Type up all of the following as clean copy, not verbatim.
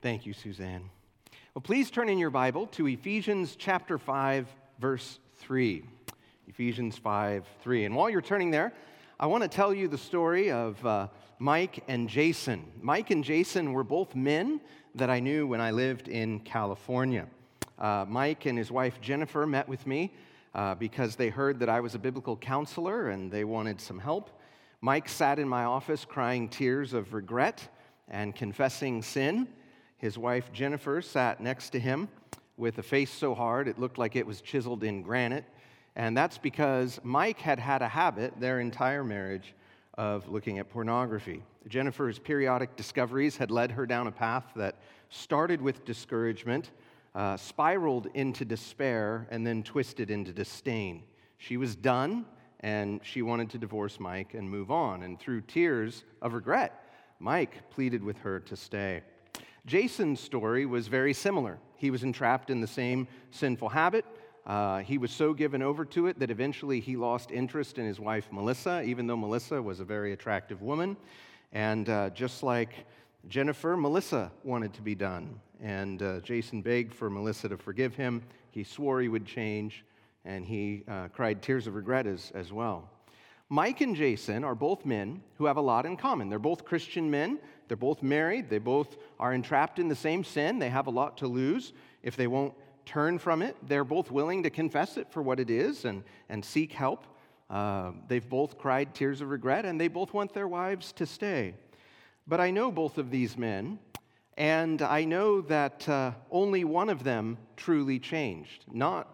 Thank you, Suzanne. Well, please turn in your Bible to Ephesians chapter 5, verse 3. Ephesians 5, 3. And while you're turning there, I want to tell you the story of Mike and Jason. Mike and Jason were both men that I knew when I lived in California. Mike and his wife Jennifer met with me because they heard that I was a biblical counselor and they wanted some help. Mike sat in my office crying tears of regret and confessing sin. His wife Jennifer sat next to him with a face so hard it looked like it was chiseled in granite. And that's because Mike had had a habit their entire marriage of looking at pornography. Jennifer's periodic discoveries had led her down a path that started with discouragement, spiraled into despair, and then twisted into disdain. She was done, and she wanted to divorce Mike and move on. And through tears of regret, Mike pleaded with her to stay. Jason's story was very similar. He was entrapped in the same sinful habit. He was so given over to it that eventually he lost interest in his wife Melissa, even though Melissa was a very attractive woman. And just like Jennifer, Melissa wanted to be done. And Jason begged for Melissa to forgive him. He swore he would change, and he cried tears of regret as well. Mike and Jason are both men who have a lot in common. They're both Christian men. They're both married. They both are entrapped in the same sin. They have a lot to lose if they won't turn from it. They're both willing to confess it for what it is and seek help. They've both cried tears of regret, and they both want their wives to stay. But I know both of these men, and I know that only one of them truly changed.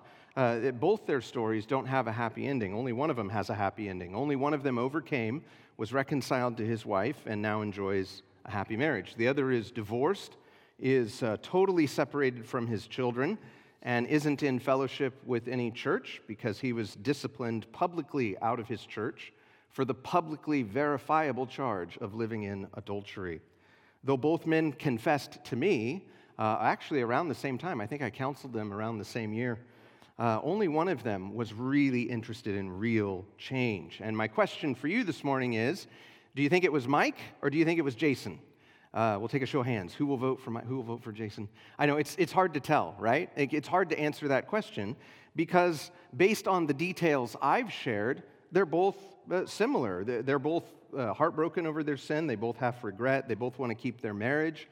Both their stories don't have a happy ending. Only one of them has a happy ending. Only one of them overcame, was reconciled to his wife, and now enjoys a happy marriage. The other is divorced, is totally separated from his children, and isn't in fellowship with any church because he was disciplined publicly out of his church for the publicly verifiable charge of living in adultery. Though both men confessed to me, actually around the same time, I think I counseled them around the same year, only one of them was really interested in real change. And my question for you this morning is, do you think it was Mike or do you think it was Jason? We'll take a show of hands. Who will vote for Mike? Who will vote for Jason? I know it's hard to tell, right? It's hard to answer that question because based on the details I've shared, they're both similar. They're both heartbroken over their sin. They both have regret. They both want to keep their marriage.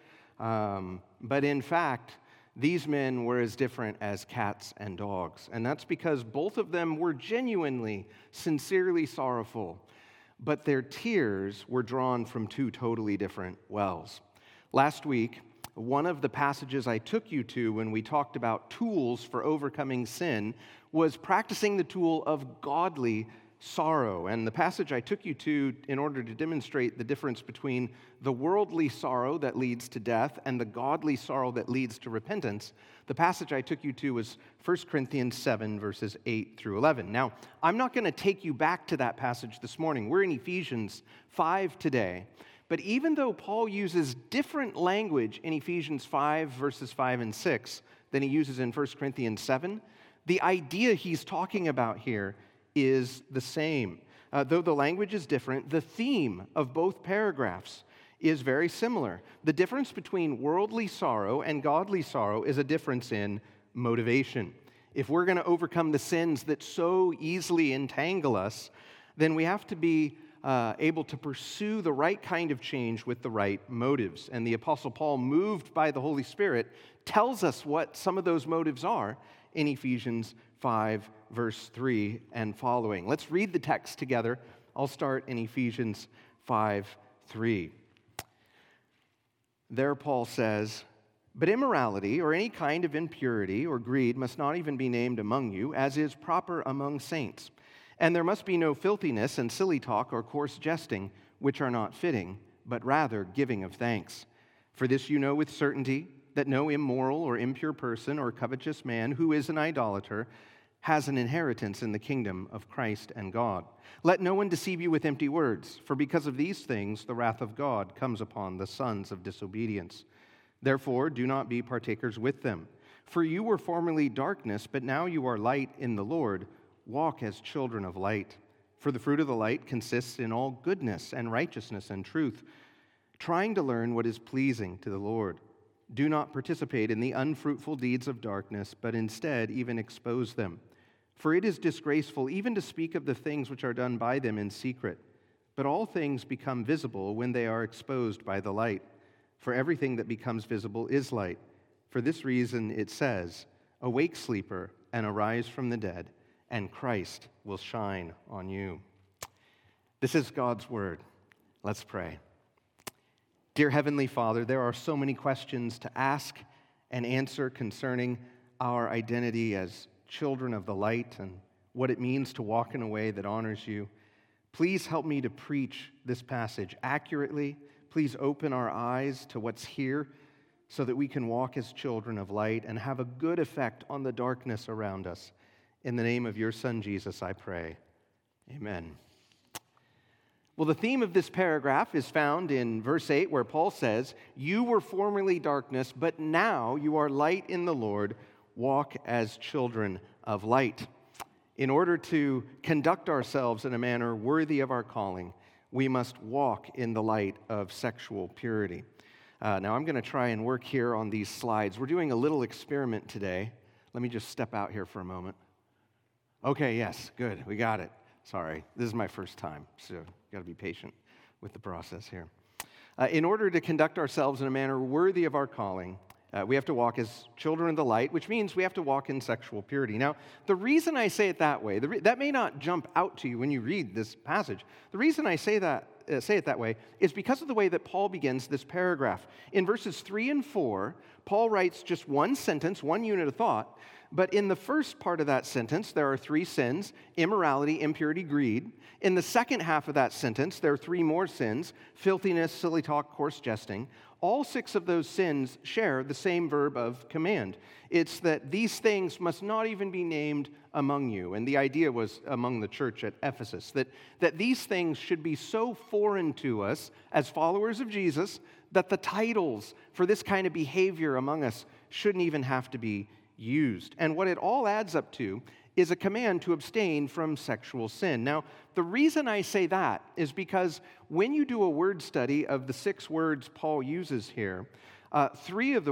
But in fact, these men were as different as cats and dogs. And that's because both of them were genuinely, sincerely sorrowful. But their tears were drawn from two totally different wells. Last week, one of the passages I took you to when we talked about tools for overcoming sin was practicing the tool of godly sorrow. And the passage I took you to in order to demonstrate the difference between the worldly sorrow that leads to death and the godly sorrow that leads to repentance, the passage I took you to was 1 Corinthians 7, verses 8 through 11. Now, I'm not going to take you back to that passage this morning. We're in Ephesians 5 today. But even though Paul uses different language in Ephesians 5, verses 5 and 6 than he uses in 1 Corinthians 7, the idea he's talking about here is the same. Though the language is different, the theme of both paragraphs is very similar. The difference between worldly sorrow and godly sorrow is a difference in motivation. If we're going to overcome the sins that so easily entangle us, then we have to be able to pursue the right kind of change with the right motives. And the Apostle Paul, moved by the Holy Spirit, tells us what some of those motives are in Ephesians 5, verse 3 and following. Let's read the text together. I'll start in Ephesians 5, 3. There Paul says, "But immorality or any kind of impurity or greed must not even be named among you, as is proper among saints. And there must be no filthiness and silly talk or coarse jesting, which are not fitting, but rather giving of thanks. For this you know with certainty, that no immoral or impure person or covetous man who is an idolater has an inheritance in the kingdom of Christ and God. Let no one deceive you with empty words, for because of these things the wrath of God comes upon the sons of disobedience. Therefore, do not be partakers with them. For you were formerly darkness, but now you are light in the Lord. Walk as children of light. For the fruit of the light consists in all goodness and righteousness and truth, trying to learn what is pleasing to the Lord. Do not participate in the unfruitful deeds of darkness, but instead even expose them. For it is disgraceful even to speak of the things which are done by them in secret. But all things become visible when they are exposed by the light. For everything that becomes visible is light. For this reason it says, "Awake, sleeper, and arise from the dead, and Christ will shine on you." This is God's word. Let's pray. Dear Heavenly Father, there are so many questions to ask and answer concerning our identity as children of the light and what it means to walk in a way that honors you. Please help me to preach this passage accurately. Please open our eyes to what's here so that we can walk as children of light and have a good effect on the darkness around us. In the name of your Son, Jesus, I pray. Amen. Well, the theme of this paragraph is found in verse 8, where Paul says, "You were formerly darkness, but now you are light in the Lord. Walk as children of light." In order to conduct ourselves in a manner worthy of our calling, we must walk in the light of sexual purity. Now, I'm going to try and work here on these slides. We're doing a little experiment today. Let me just step out here for a moment. Okay, yes, good, we got it. Sorry, this is my first time, so got to be patient with the process here. In order to conduct ourselves in a manner worthy of our calling, we have to walk as children of the light, which means we have to walk in sexual purity. Now, the reason I say it that way, that may not jump out to you when you read this passage. The reason I say it that way is because of the way that Paul begins this paragraph. In verses 3 and 4, Paul writes just one sentence, one unit of thought, but in the first part of that sentence, there are 3 sins: immorality, impurity, greed. In the second half of that sentence, there are 3 more sins: filthiness, silly talk, coarse jesting. All 6 of those sins share the same verb of command. It's that these things must not even be named among you. And the idea was among the church at Ephesus, that these things should be so foreign to us as followers of Jesus that the titles for this kind of behavior among us shouldn't even have to be used. And what it all adds up to is a command to abstain from sexual sin. Now, the reason I say that is because when you do a word study of the 6 words Paul uses here, 4 of the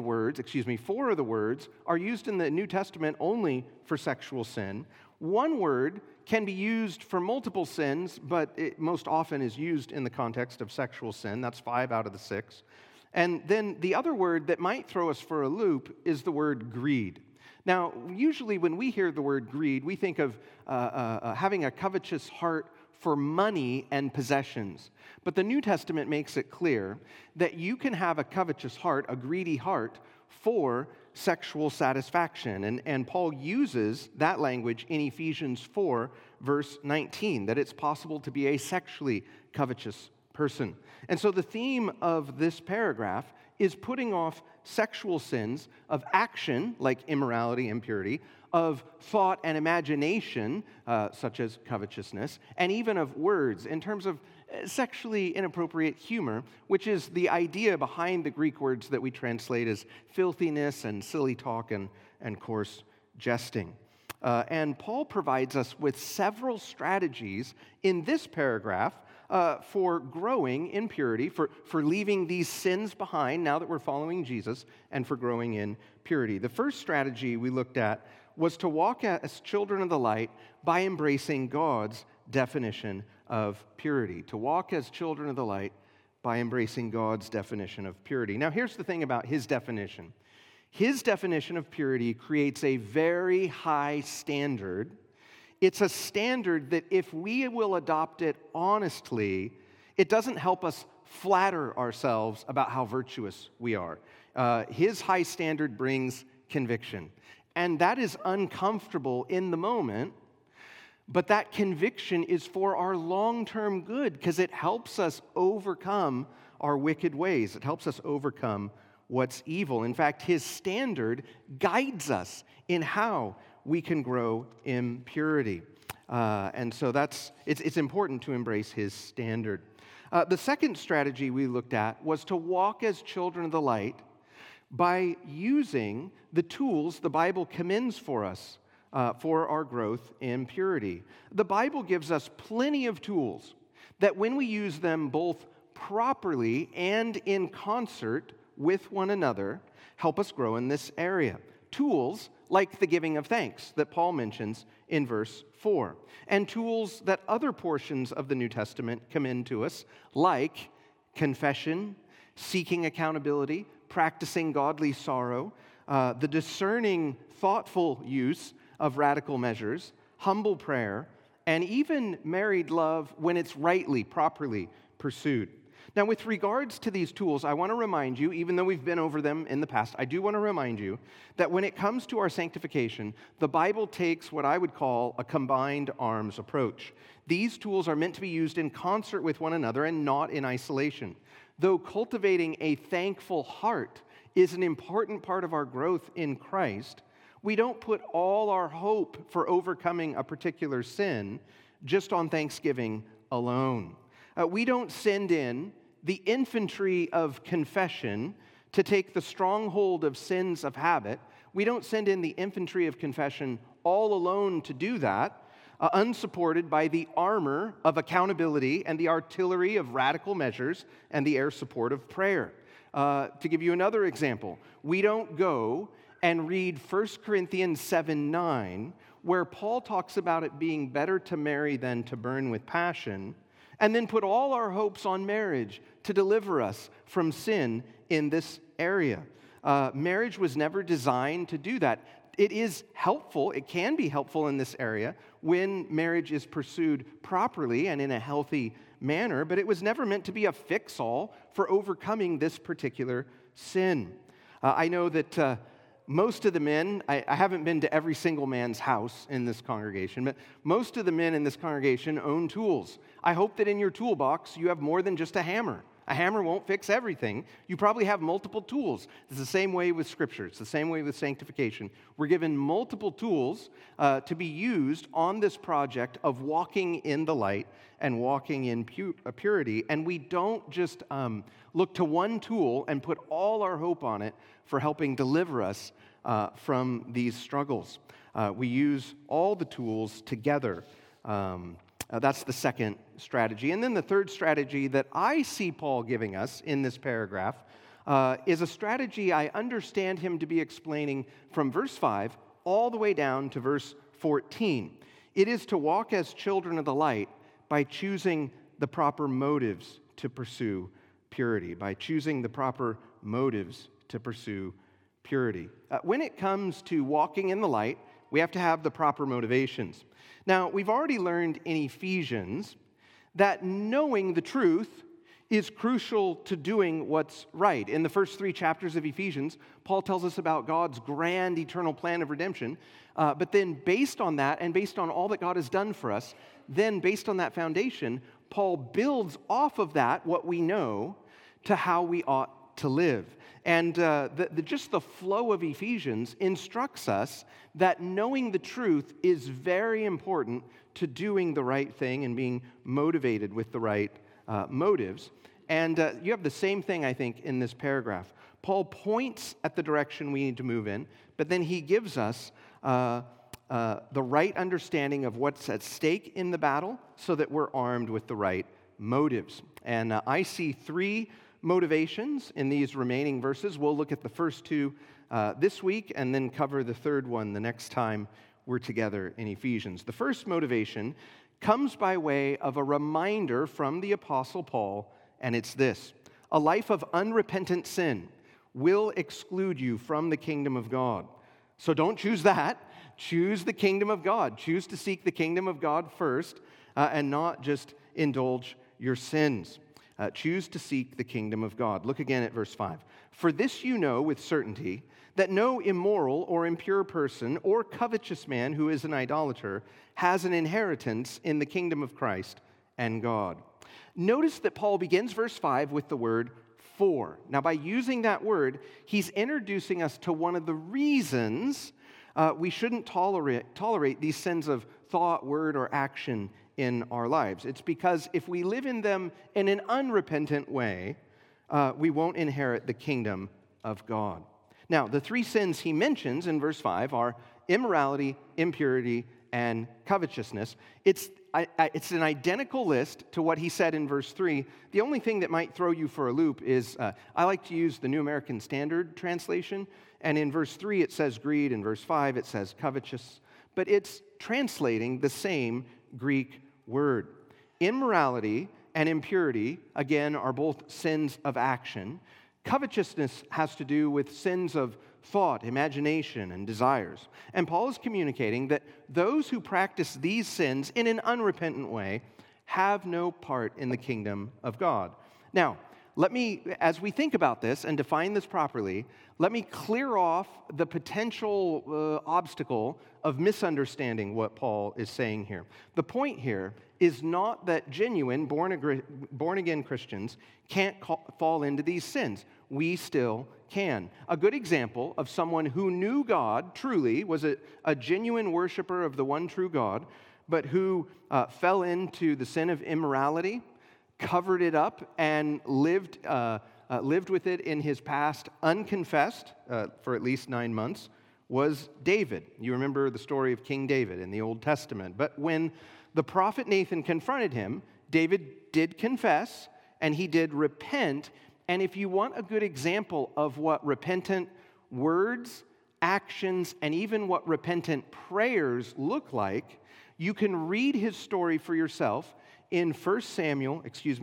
words are used in the New Testament only for sexual sin. One word can be used for multiple sins, but it most often is used in the context of sexual sin. That's 5 out of the 6. And then the other word that might throw us for a loop is the word greed. Now, usually when we hear the word greed, we think of having a covetous heart for money and possessions. But the New Testament makes it clear that you can have a covetous heart, a greedy heart, for sexual satisfaction. And Paul uses that language in Ephesians 4, verse 19, that it's possible to be a sexually covetous person. And so the theme of this paragraph is putting off sexual sins of action, like immorality, impurity, of thought and imagination, such as covetousness, and even of words, in terms of sexually inappropriate humor, which is the idea behind the Greek words that we translate as filthiness and silly talk and coarse jesting. And Paul provides us with several strategies in this paragraph for growing in purity, for leaving these sins behind now that we're following Jesus, and for growing in purity. The first strategy we looked at was to walk as children of the light by embracing God's definition of purity. To walk as children of the light by embracing God's definition of purity. Now, here's the thing about his definition. His definition of purity creates a very high standard. It's a standard that if we will adopt it honestly, it doesn't help us flatter ourselves about how virtuous we are. His high standard brings conviction. And that is uncomfortable in the moment, but that conviction is for our long-term good because it helps us overcome our wicked ways. It helps us overcome what's evil. In fact, his standard guides us in how we can grow in purity. And so it's important to embrace his standard. The second strategy we looked at was to walk as children of the light by using the tools the Bible commends for us for our growth in purity. The Bible gives us plenty of tools that when we use them both properly and in concert with one another help us grow in this area. Tools like the giving of thanks that Paul mentions in verse 4, and tools that other portions of the New Testament commend to us, like confession, seeking accountability, practicing godly sorrow, the discerning, thoughtful use of radical measures, humble prayer, and even married love when it's rightly, properly pursued. Now, with regards to these tools, I want to remind you, even though we've been over them in the past, I do want to remind you that when it comes to our sanctification, the Bible takes what I would call a combined arms approach. These tools are meant to be used in concert with one another and not in isolation. Though cultivating a thankful heart is an important part of our growth in Christ, we don't put all our hope for overcoming a particular sin just on Thanksgiving alone. We don't send in the infantry of confession to take the stronghold of sins of habit. We don't send in the infantry of confession all alone to do that, unsupported by the armor of accountability and the artillery of radical measures and the air support of prayer. To give you another example, we don't go and read 1 Corinthians 7:9, where Paul talks about it being better to marry than to burn with passion, and then put all our hopes on marriage to deliver us from sin in this area. Marriage was never designed to do that. It is helpful, it can be helpful in this area when marriage is pursued properly and in a healthy manner, but it was never meant to be a fix-all for overcoming this particular sin. I know that most of the men, I haven't been to every single man's house in this congregation, but most of the men in this congregation own tools. I hope that in your toolbox you have more than just a hammer. A hammer won't fix everything. You probably have multiple tools. It's the same way with Scripture. It's the same way with sanctification. We're given multiple tools to be used on this project of walking in the light and walking in purity. And we don't just look to one tool and put all our hope on it for helping deliver us from these struggles. We use all the tools together. That's the second strategy. And then the third strategy that I see Paul giving us in this paragraph is a strategy I understand him to be explaining from verse 5 all the way down to verse 14. It is to walk as children of the light by choosing the proper motives to pursue purity, by choosing the proper motives to pursue purity. When it comes to walking in the light, we have to have the proper motivations. Now, we've already learned in Ephesians that knowing the truth is crucial to doing what's right. In the first 3 chapters of Ephesians, Paul tells us about God's grand eternal plan of redemption. But then based on that and based on all that God has done for us, then based on that foundation, Paul builds off of that what we know to how we ought to live. And just the flow of Ephesians instructs us that knowing the truth is very important to doing the right thing and being motivated with the right motives. And you have the same thing, I think, in this paragraph. Paul points at the direction we need to move in, but then he gives us the right understanding of what's at stake in the battle so that we're armed with the right motives. And I see 3 motivations in these remaining verses. We'll look at the first 2 this week and then cover the third one the next time we're together in Ephesians. The first motivation comes by way of a reminder from the Apostle Paul, and it's this: a life of unrepentant sin will exclude you from the kingdom of God. So don't choose that. Choose the kingdom of God. Choose to seek the kingdom of God first and not just indulge your sins. Choose to seek the kingdom of God. Look again at verse 5. For this you know with certainty, that no immoral or impure person or covetous man who is an idolater has an inheritance in the kingdom of Christ and God. Notice that Paul begins verse 5 with the word for. Now, by using that word, he's introducing us to one of the reasons we shouldn't tolerate these sins of thought, word, or action in our lives. It's because if we live in them in an unrepentant way, we won't inherit the kingdom of God. Now, the 3 sins he mentions in verse 5 are immorality, impurity, and covetousness. It's it's an identical list to what he said in verse 3. The only thing that might throw you for a loop is I like to use the New American Standard translation, and in verse 3 it says greed, in verse 5 it says covetous, but it's translating the same Greek word. Immorality and impurity, again, are both sins of action. Covetousness has to do with sins of thought, imagination, and desires. And Paul is communicating that those who practice these sins in an unrepentant way have no part in the kingdom of God. Now, as we think about this and define this properly, let me clear off the potential obstacle of misunderstanding what Paul is saying here. The point here is not that genuine born-again Christians can't fall into these sins. We still can. A good example of someone who knew God truly, was a genuine worshiper of the one true God, but who fell into the sin of immorality, covered it up, and lived with it in his past unconfessed for at least 9 months, was David. You remember the story of King David in the Old Testament. But when the prophet Nathan confronted him, David did confess, and he did repent. And if you want a good example of what repentant words, actions, and even what repentant prayers look like, you can read his story for yourself in 2 Samuel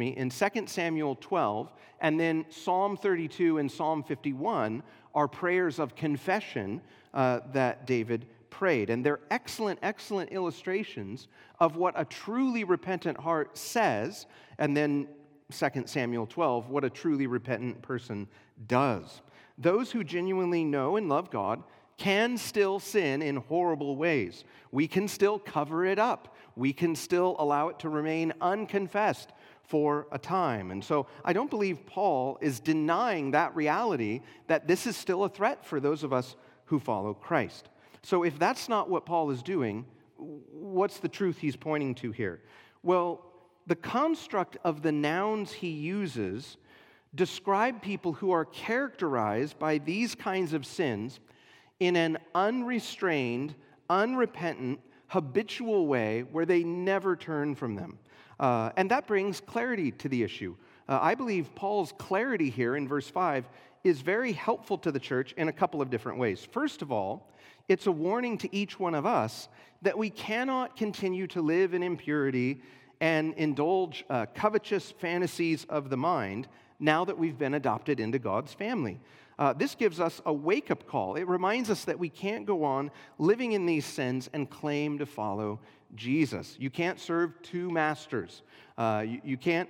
12, and then Psalm 32 and Psalm 51 are prayers of confession that David prayed. And they're excellent, excellent illustrations of what a truly repentant heart says, and then 2 Samuel 12, what a truly repentant person does. Those who genuinely know and love God can still sin in horrible ways. We can still cover it up. We can still allow it to remain unconfessed for a time. And so I don't believe Paul is denying that reality, that this is still a threat for those of us who follow Christ. So if that's not what Paul is doing, what's the truth he's pointing to here? Well, the construct of the nouns he uses describe people who are characterized by these kinds of sins in an unrestrained, unrepentant, habitual way where they never turn from them. And that brings clarity to the issue. I believe Paul's clarity here in verse 5 is very helpful to the church in a couple of different ways. First of all, it's a warning to each one of us that we cannot continue to live in impurity and indulge covetous fantasies of the mind now that we've been adopted into God's family. This gives us a wake-up call. It reminds us that we can't go on living in these sins and claim to follow Jesus. You can't serve two masters. You can't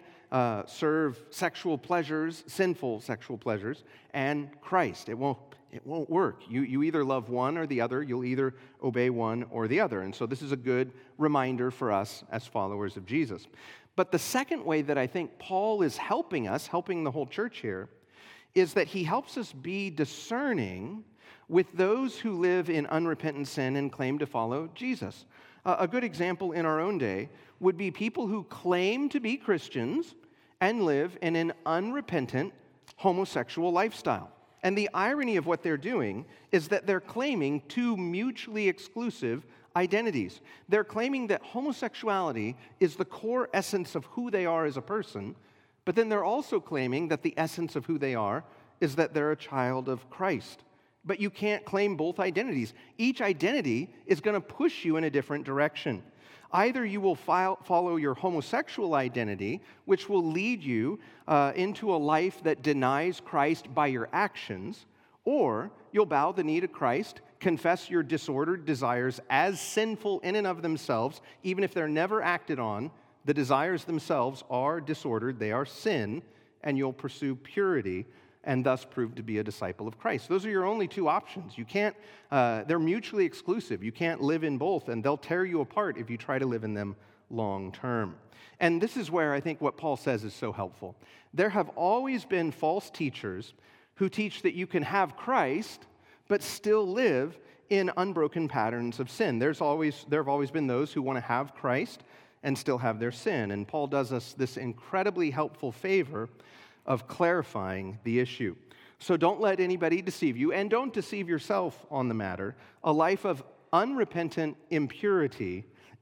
serve sexual pleasures, sinful sexual pleasures, and Christ. It won't work. You either love one or the other. You'll either obey one or the other. And so this is a good reminder for us as followers of Jesus. But the second way that I think Paul is helping us, helping the whole church here, is that he helps us be discerning with those who live in unrepentant sin and claim to follow Jesus. A good example in our own day would be people who claim to be Christians and live in an unrepentant homosexual lifestyle. And the irony of what they're doing is that they're claiming two mutually exclusive identities. They're claiming that homosexuality is the core essence of who they are as a person, but then they're also claiming that the essence of who they are is that they're a child of Christ. But you can't claim both identities. Each identity is going to push you in a different direction. Either you will follow your homosexual identity, which will lead you into a life that denies Christ by your actions, or you'll bow the knee to Christ, confess your disordered desires as sinful in and of themselves, even if they're never acted on. The desires themselves are disordered, they are sin, and you'll pursue purity and thus prove to be a disciple of Christ. Those are your only two options. You can't, they're mutually exclusive. You can't live in both, and they'll tear you apart if you try to live in them long term. And this is where I think what Paul says is so helpful. There have always been false teachers who teach that you can have Christ, but still live in unbroken patterns of sin. There have always been those who want to have Christ and still have their sin. And Paul does us this incredibly helpful favor of clarifying the issue. So don't let anybody deceive you, and don't deceive yourself on the matter. A life of unrepentant impurity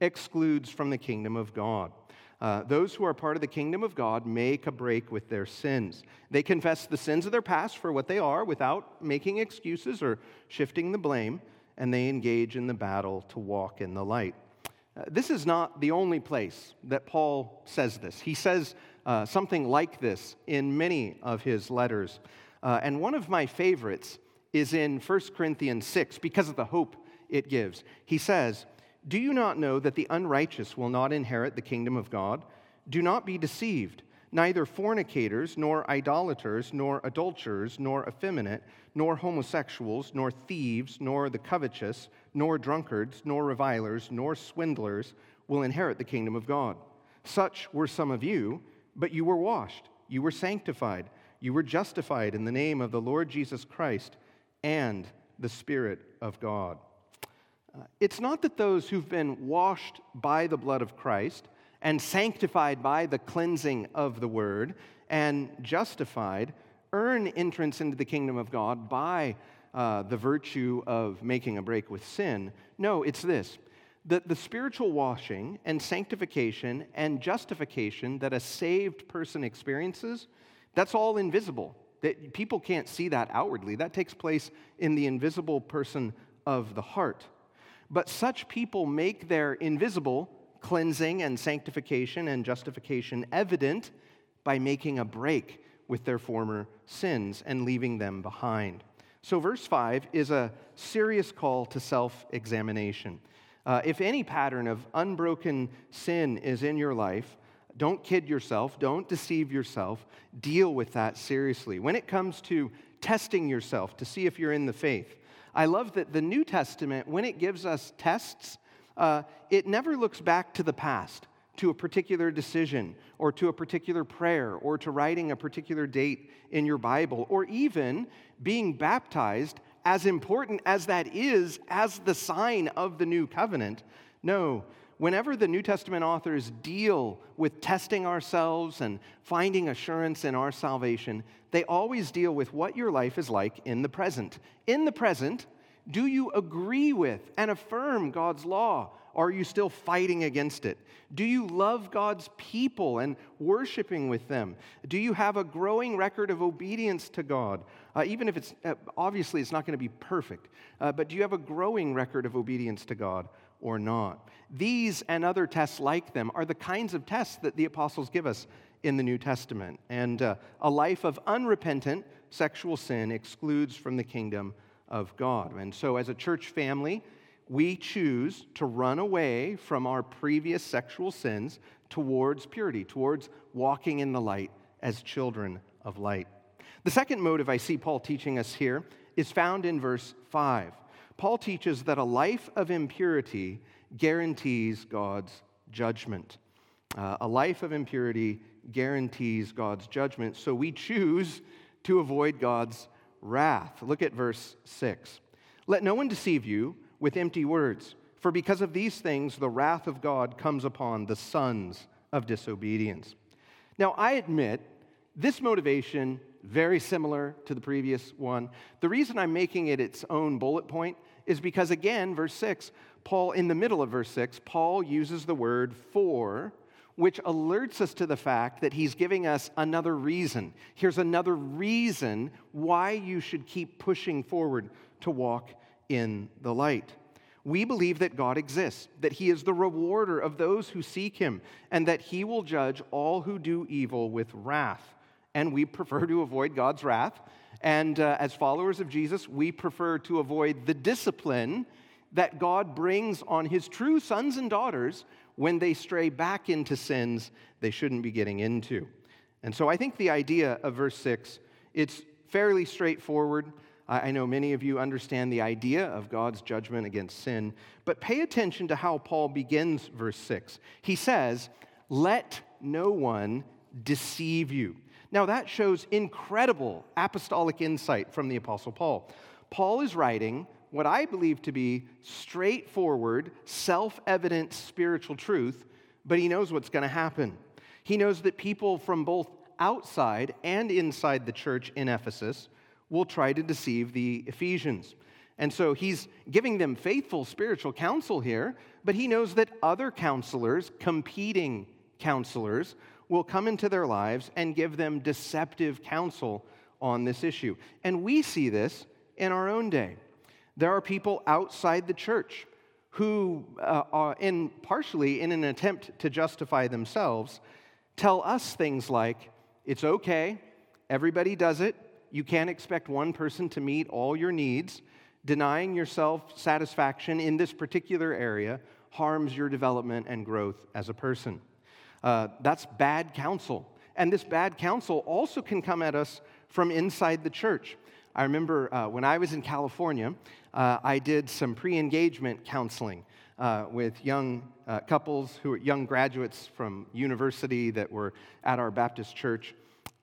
excludes from the kingdom of God. Those who are part of the kingdom of God make a break with their sins. They confess the sins of their past for what they are without making excuses or shifting the blame, and they engage in the battle to walk in the light. This is not the only place that Paul says this. He says something like this in many of his letters. And one of my favorites is in 1 Corinthians 6 because of the hope it gives. He says, "Do you not know that the unrighteous will not inherit the kingdom of God? Do not be deceived. Neither fornicators, nor idolaters, nor adulterers, nor effeminate, nor homosexuals, nor thieves, nor the covetous, nor drunkards, nor revilers, nor swindlers will inherit the kingdom of God. Such were some of you, but you were washed, you were sanctified, you were justified in the name of the Lord Jesus Christ and the Spirit of God." It's not that those who've been washed by the blood of Christ and sanctified by the cleansing of the Word and justified earn entrance into the kingdom of God by the virtue of making a break with sin. No, it's this. The spiritual washing and sanctification and justification that a saved person experiences, that's all invisible. That people can't see that outwardly. That takes place in the invisible person of the heart. But such people make their invisible cleansing and sanctification and justification evident by making a break with their former sins and leaving them behind. So verse 5 is a serious call to self-examination. If any pattern of unbroken sin is in your life, don't kid yourself, don't deceive yourself, deal with that seriously. When it comes to testing yourself to see if you're in the faith, I love that the New Testament, when it gives us tests, it never looks back to the past, to a particular decision, or to a particular prayer, or to writing a particular date in your Bible, or even being baptized, as important as that is, as the sign of the new covenant. No, whenever the New Testament authors deal with testing ourselves and finding assurance in our salvation, they always deal with what your life is like in the present. In the present, do you agree with and affirm God's law? Or are you still fighting against it? Do you love God's people and worshiping with them? Do you have a growing record of obedience to God? Even if it's, obviously it's not going to be perfect, but do you have a growing record of obedience to God or not? These and other tests like them are the kinds of tests that the apostles give us in the New Testament. And a life of unrepentant sexual sin excludes from the kingdom of God. And so as a church family, we choose to run away from our previous sexual sins towards purity, towards walking in the light as children of light. The second motive I see Paul teaching us here is found in verse 5. Paul teaches that a life of impurity guarantees God's judgment. A life of impurity guarantees God's judgment, so we choose to avoid God's wrath. Look at verse 6. "Let no one deceive you with empty words, for because of these things the wrath of God comes upon the sons of disobedience." Now, I admit this motivation, very similar to the previous one. The reason I'm making it its own bullet point is because, again, verse 6, Paul, in the middle of verse 6, Paul uses the word "for," which alerts us to the fact that he's giving us another reason. Here's another reason why you should keep pushing forward to walk in the light. We believe that God exists, that he is the rewarder of those who seek him, and that he will judge all who do evil with wrath. And we prefer to avoid God's wrath. And as followers of Jesus, we prefer to avoid the discipline that God brings on his true sons and daughters when they stray back into sins they shouldn't be getting into. And so I think the idea of verse 6, it's fairly straightforward. I know many of you understand the idea of God's judgment against sin, but pay attention to how Paul begins verse 6. He says, "Let no one deceive you." Now that shows incredible apostolic insight from the Apostle Paul. Paul is writing what I believe to be straightforward, self-evident spiritual truth, but he knows what's going to happen. He knows that people from both outside and inside the church in Ephesus will try to deceive the Ephesians. And so he's giving them faithful spiritual counsel here, but he knows that other counselors, competing counselors, will come into their lives and give them deceptive counsel on this issue. And we see this in our own day. There are people outside the church who, partially in an attempt to justify themselves, tell us things like, it's okay, everybody does it, you can't expect one person to meet all your needs, denying yourself satisfaction in this particular area harms your development and growth as a person. That's bad counsel. And this bad counsel also can come at us from inside the church. I remember when I was in California, I did some pre-engagement counseling with young couples who were young graduates from university that were at our Baptist church.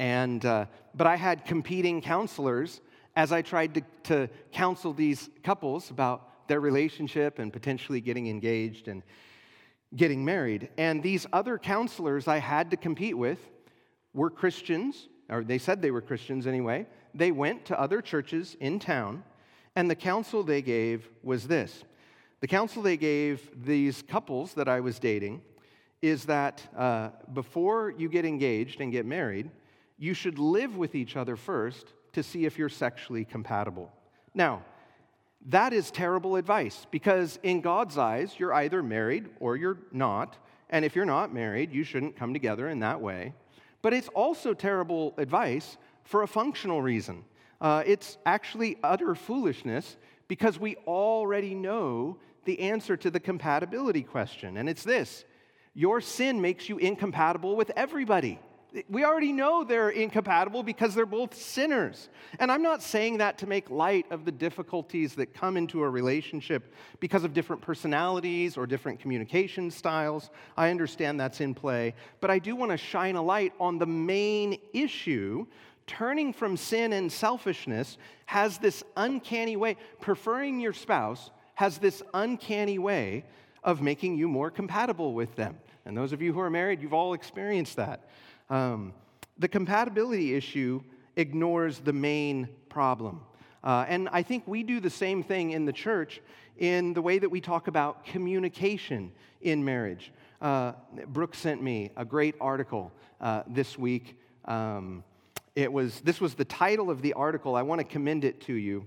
But I had competing counselors as I tried to counsel these couples about their relationship and potentially getting engaged and getting married. And these other counselors I had to compete with were Christians, or they said they were Christians anyway. They went to other churches in town, and the counsel they gave was this. The counsel they gave these couples that I was dating is that before you get engaged and get married, you should live with each other first to see if you're sexually compatible. Now, that is terrible advice because in God's eyes, you're either married or you're not. And if you're not married, you shouldn't come together in that way. But it's also terrible advice for a functional reason. It's actually utter foolishness because we already know the answer to the compatibility question. And it's this: your sin makes you incompatible with everybody. We already know they're incompatible because they're both sinners. And I'm not saying that to make light of the difficulties that come into a relationship because of different personalities or different communication styles. I understand that's in play. But I do want to shine a light on the main issue. Turning from sin and selfishness has this uncanny way, preferring your spouse has this uncanny way of making you more compatible with them. And those of you who are married, you've all experienced that. The compatibility issue ignores the main problem. And I think we do the same thing in the church in the way that we talk about communication in marriage. Brooke sent me a great article this week. This was the title of the article. I want to commend it to you.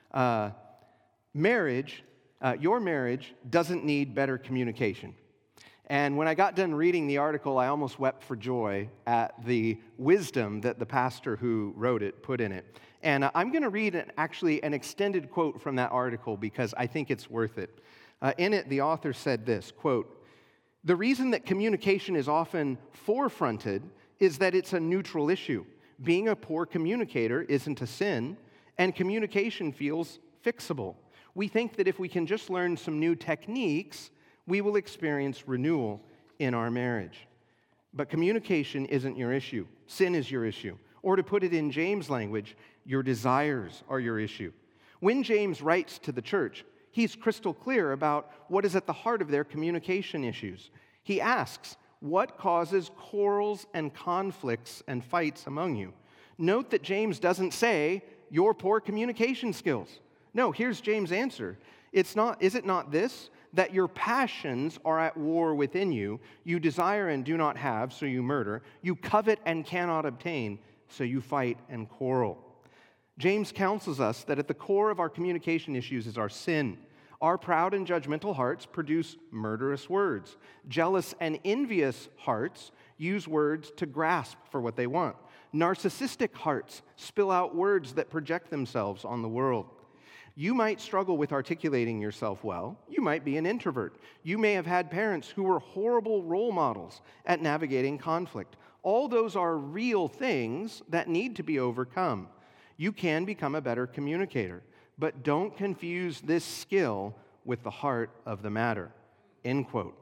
Your marriage doesn't need better communication. And when I got done reading the article, I almost wept for joy at the wisdom that the pastor who wrote it put in it. And I'm going to read an extended quote from that article because I think it's worth it. In it, the author said this, quote, "The reason that communication is often forefronted is that it's a neutral issue. Being a poor communicator isn't a sin, and communication feels fixable. We think that if we can just learn some new techniques, we will experience renewal in our marriage. But communication isn't your issue. Sin is your issue. Or to put it in James' language, your desires are your issue. When James writes to the church, he's crystal clear about what is at the heart of their communication issues. He asks, what causes quarrels and conflicts and fights among you? Note that James doesn't say, your poor communication skills. No, here's James' answer. Is it not this? That your passions are at war within you. You desire and do not have, so you murder. You covet and cannot obtain, so you fight and quarrel. James counsels us that at the core of our communication issues is our sin. Our proud and judgmental hearts produce murderous words. Jealous and envious hearts use words to grasp for what they want. Narcissistic hearts spill out words that project themselves on the world. You might struggle with articulating yourself well. You might be an introvert. You may have had parents who were horrible role models at navigating conflict. All those are real things that need to be overcome. You can become a better communicator, but don't confuse this skill with the heart of the matter." End quote.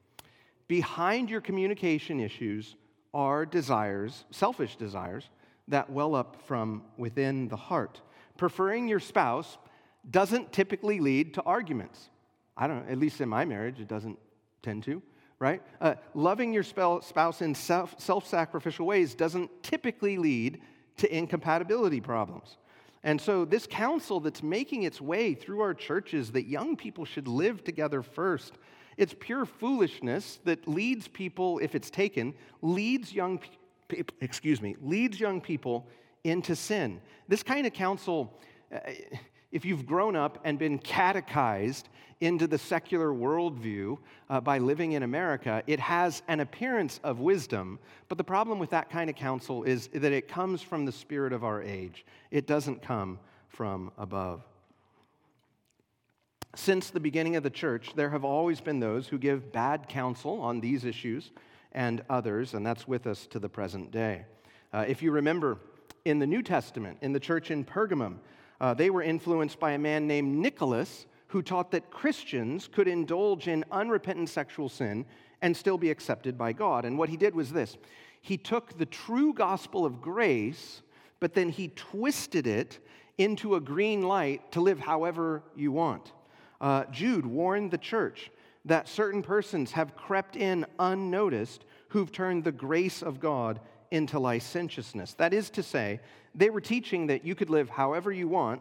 Behind your communication issues are desires, selfish desires, that well up from within the heart. Preferring your spouse doesn't typically lead to arguments. I don't know, at least in my marriage, it doesn't tend to, right? Loving your spouse in self-sacrificial ways doesn't typically lead to incompatibility problems. And so this counsel that's making its way through our churches that young people should live together first, it's pure foolishness that leads people, if it's taken, leads young people into sin. This kind of counsel, if you've grown up and been catechized into the secular worldview by living in America, it has an appearance of wisdom, but the problem with that kind of counsel is that it comes from the spirit of our age. It doesn't come from above. Since the beginning of the church, there have always been those who give bad counsel on these issues and others, and that's with us to the present day. If you remember, in the New Testament, in the church in Pergamum, they were influenced by a man named Nicholas, who taught that Christians could indulge in unrepentant sexual sin and still be accepted by God. And what he did was this. He took the true gospel of grace, but then he twisted it into a green light to live however you want. Jude warned the church that certain persons have crept in unnoticed who've turned the grace of God into licentiousness. That is to say, they were teaching that you could live however you want,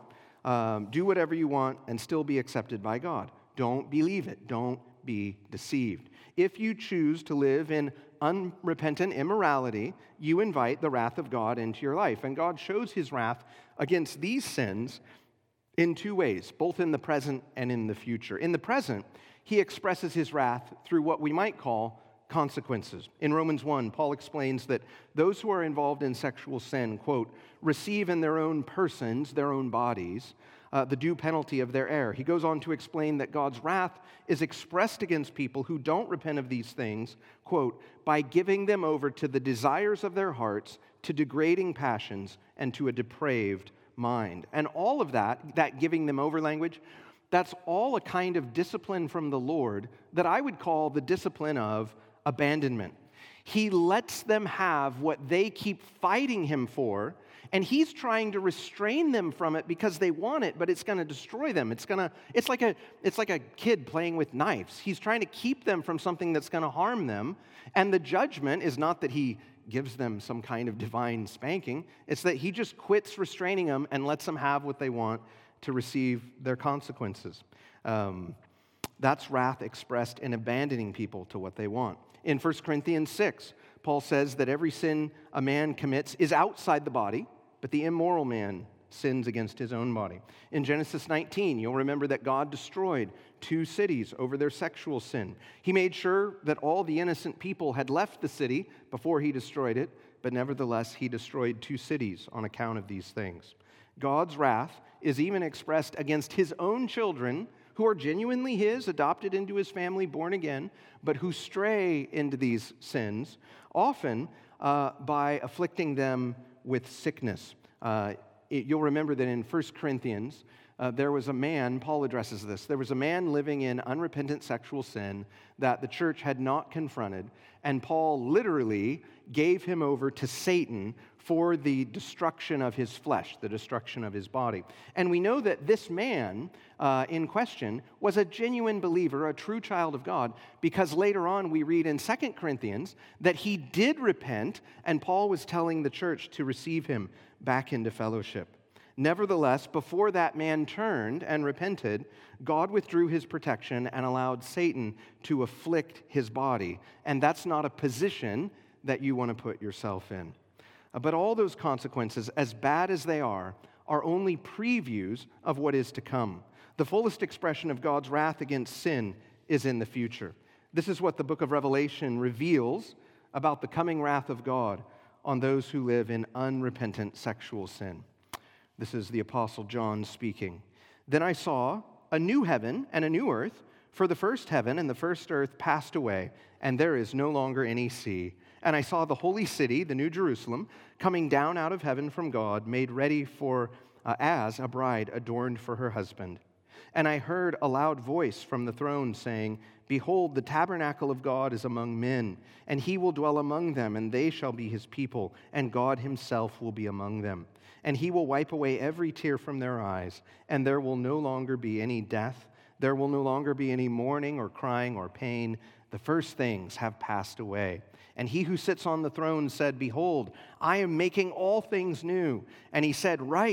do whatever you want, and still be accepted by God. Don't believe it. Don't be deceived. If you choose to live in unrepentant immorality, you invite the wrath of God into your life. And God shows his wrath against these sins in two ways, both in the present and in the future. In the present, he expresses his wrath through what we might call consequences. In Romans 1, Paul explains that those who are involved in sexual sin, quote, receive in their own persons, their own bodies, the due penalty of their error. He goes on to explain that God's wrath is expressed against people who don't repent of these things, quote, by giving them over to the desires of their hearts, to degrading passions, and to a depraved mind. And all of that giving them over language, that's all a kind of discipline from the Lord that I would call the discipline of abandonment. He lets them have what they keep fighting him for, and he's trying to restrain them from it because they want it, but it's going to destroy them. It's like a kid playing with knives. He's trying to keep them from something that's going to harm them, and the judgment is not that he gives them some kind of divine spanking. It's that he just quits restraining them and lets them have what they want to receive their consequences. That's wrath expressed in abandoning people to what they want. In 1 Corinthians 6, Paul says that every sin a man commits is outside the body, but the immoral man sins against his own body. In Genesis 19, you'll remember that God destroyed 2 cities over their sexual sin. He made sure that all the innocent people had left the city before he destroyed it, but nevertheless, he destroyed 2 cities on account of these things. God's wrath is even expressed against his own children who are genuinely his, adopted into his family, born again, but who stray into these sins, often by afflicting them with sickness. You'll remember that in 1 Corinthians, there was a man, Paul addresses this, there was a man living in unrepentant sexual sin that the church had not confronted, and Paul literally gave him over to Satan for the destruction of his flesh, the destruction of his body. And we know that this man in question was a genuine believer, a true child of God, because later on we read in 2 Corinthians that he did repent, and Paul was telling the church to receive him back into fellowship. Nevertheless, before that man turned and repented, God withdrew his protection and allowed Satan to afflict his body. And that's not a position that you want to put yourself in. But all those consequences, as bad as they are only previews of what is to come. The fullest expression of God's wrath against sin is in the future. This is what the book of Revelation reveals about the coming wrath of God on those who live in unrepentant sexual sin. This is the Apostle John speaking. Then I saw a new heaven and a new earth, for the first heaven and the first earth passed away, and there is no longer any sea. And I saw the holy city, the New Jerusalem, coming down out of heaven from God, made ready for as a bride adorned for her husband. And I heard a loud voice from the throne saying, Behold, the tabernacle of God is among men, and he will dwell among them, and they shall be his people, and God himself will be among them. And he will wipe away every tear from their eyes, and there will no longer be any death. There will no longer be any mourning or crying or pain. The first things have passed away. And he who sits on the throne said, Behold, I am making all things new. And he said, Write,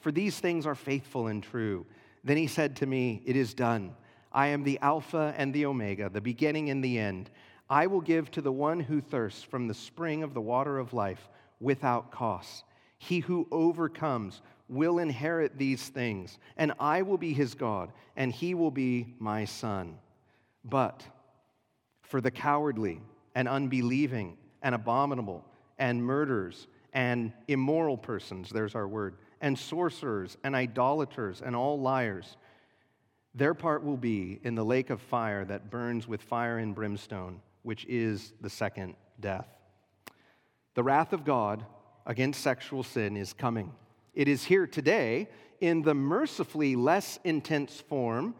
for these things are faithful and true." Then he said to me, "It is done. I am the Alpha and the Omega, the beginning and the end. I will give to the one who thirsts from the spring of the water of life without cost. He who overcomes will inherit these things, and I will be his God, and he will be my son. But for the cowardly and unbelieving and abominable and murderers and immoral persons," there's our word, "and sorcerers and idolaters and all liars, their part will be in the lake of fire that burns with fire and brimstone, which is the second death." The wrath of God against sexual sin is coming. It is here today in the mercifully less intense form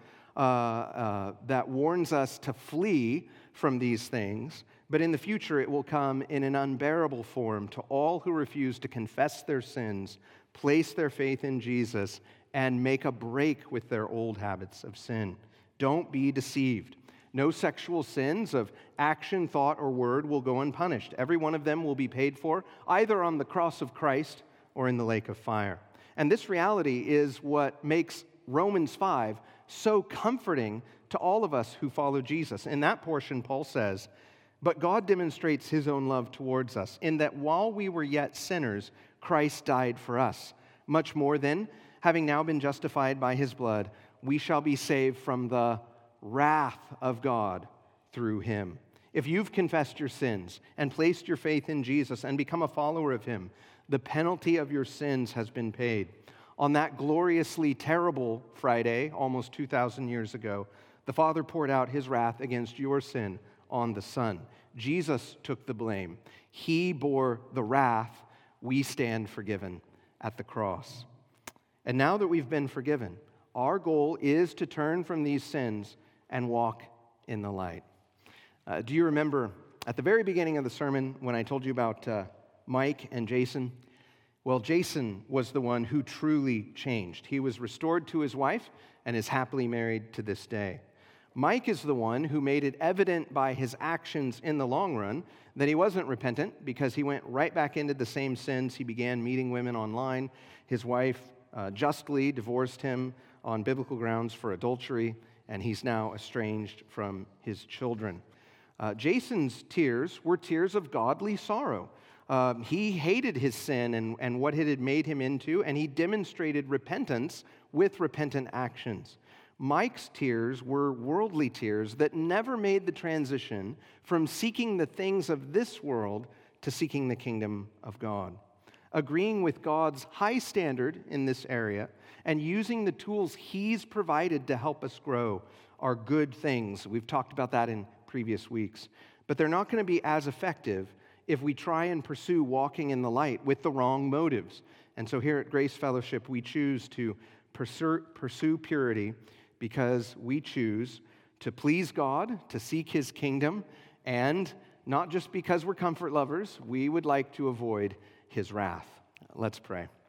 that warns us to flee from these things, but in the future it will come in an unbearable form to all who refuse to confess their sins, place their faith in Jesus, and make a break with their old habits of sin. Don't be deceived. No sexual sins of action, thought, or word will go unpunished. Every one of them will be paid for, either on the cross of Christ or in the lake of fire. And this reality is what makes Romans 5 so comforting to all of us who follow Jesus. In that portion, Paul says, "But God demonstrates his own love towards us, in that while we were yet sinners, Christ died for us. Much more then, having now been justified by his blood, we shall be saved from the wrath of God through him." If you've confessed your sins and placed your faith in Jesus and become a follower of him, the penalty of your sins has been paid. On that gloriously terrible Friday, almost 2,000 years ago, the Father poured out his wrath against your sin on the Son. Jesus took the blame. He bore the wrath. We stand forgiven at the cross. And now that we've been forgiven, our goal is to turn from these sins and walk in the light. Do you remember at the very beginning of the sermon when I told you about Mike and Jason? Well, Jason was the one who truly changed. He was restored to his wife and is happily married to this day. Mike is the one who made it evident by his actions in the long run that he wasn't repentant, because he went right back into the same sins. He began meeting women online. His wife justly divorced him on biblical grounds for adultery, and he's now estranged from his children. Jason's tears were tears of godly sorrow. He hated his sin and what it had made him into, and he demonstrated repentance with repentant actions. Mike's tears were worldly tears that never made the transition from seeking the things of this world to seeking the kingdom of God. Agreeing with God's high standard in this area and using the tools he's provided to help us grow are good things. We've talked about that in previous weeks. But they're not going to be as effective if we try and pursue walking in the light with the wrong motives. And so here at Grace Fellowship, we choose to pursue purity because we choose to please God, to seek his kingdom, and not just because we're comfort lovers, we would like to avoid his wrath. Let's pray.